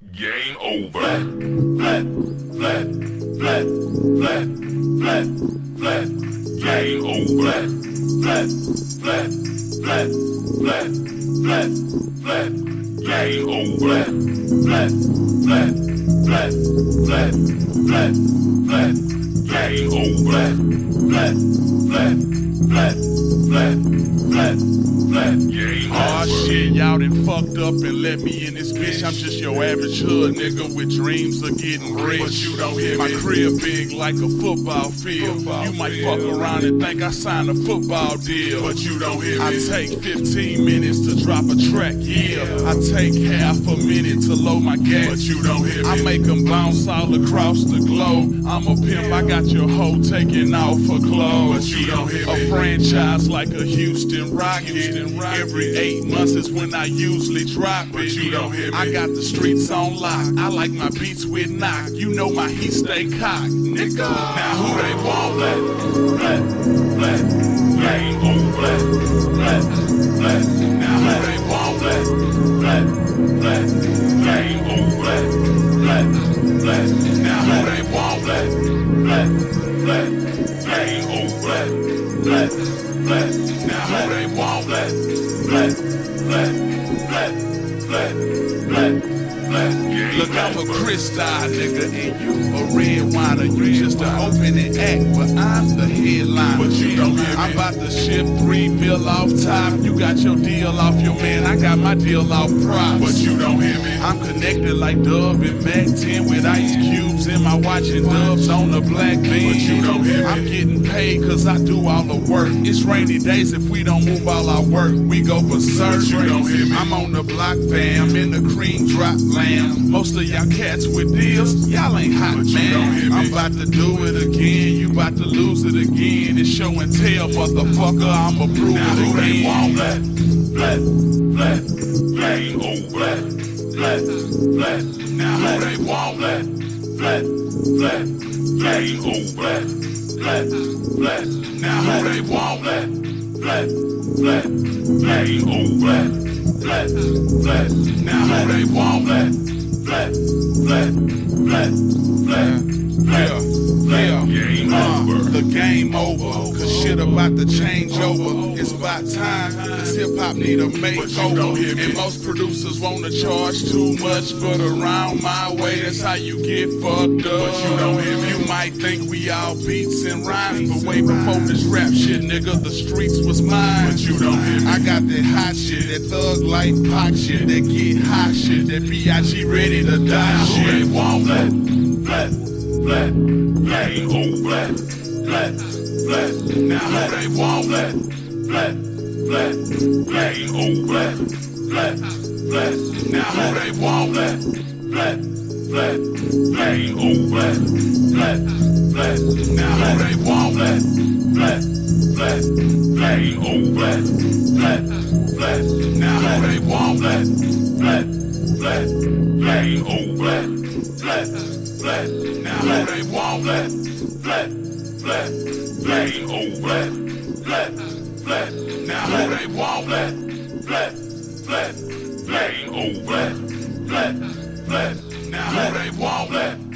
Game over. Flat, flat, flat, flat, flat, flat. Game over. Flat, flat, flat, flat, flat, flat. Game over. Flat, flat, flat, flat, flat, flat. Game over. Flat, flat, flat, flat, flat, flat. Game over. Oh shit, y'all done fucked up and let me in this bitch. I'm just your average hood nigga with dreams of getting rich. But you don't hear My me. crib big like a football field. You might fuck around and think I signed a football deal. But you don't hear me. I take 15 minutes to drop a track, yeah. I take half a minute to load my gas. But you don't hear me. I make them bounce all across the globe. I'm a pimp, I got your hoe taking off her clothes. But you don't hear A me. franchise like a Houston Rocket. Every 8 months is when I usually drop it. But you don't hear me. I got the streets on lock. I like my beats with knock. You know my heat stay cocked, nigga. Now who they want? Flat, flat, flat. Game over. Flat, flat. Now who they want? Flat, flat, flat. Game over. Flat, flat. Now who they want? Flat, flat, flat. Game over. Flat, flat. Now who they want? Flat, flat, flat, flat, flat, flat, flat. Look, I'm a crystal nigga and you a red winer. You just an opening act, but I'm the headliner. But you don't hear me. I'm about to ship 3 mil off top. You got your deal off your man, I got my deal off props. But you don't hear me. I'm connected like Dub and Mac 10 with ice cubes in my watch and dubs on the black bean. But you don't hear me. I'm getting paid cause I do all the work. It's rainy days if we don't move all our work. We go berserk. you don't hear me. I'm on the block fam in the cream drop lamb. Most of y'all cats with deals, y'all ain't hot, But you man. don't hear me. I'm about to do it again. You about to lose it again. It's show and tell, motherfucker. I'ma prove Now it who they again. want? Flat, flat, flat. Game over. Flat, flat. Now who they want? Flat, flat, flat. Game over. Flat, flat. Now who they want? Flat, flat, flat. Game over. Flat, flat. Now who they want? Flat, flat, flat, flat, Yeah, yeah. Game over. The game over, cause shit about to change over. It's about time, cause hip hop need a But you don't makeover. hear me. And most producers wanna charge too much, but around my way, that's how you get fucked up. But you don't hear me. You might think we all beats and rhymes, but way before this rap shit, nigga, the streets was mine. But you don't hear me. I got that hot shit, that thug life pop shit, that get hot shit, that B.I.G. ready to die Who they shit. want? Flat, flat, game over. Flat, flat. Now who they want? Flat, flat, game over. Flat, flat. Now who they want? Flat, flat, game over. Flat, flat. Now who they want? Flat, flat, game over. Flat, flat. Now who they want? Flat, flat, game over. Flat, flat. Now who they want? Flat, flat, game over. Flat, flat. Now who they want? Flat, flat, game over. Flat, flat. Now who they want?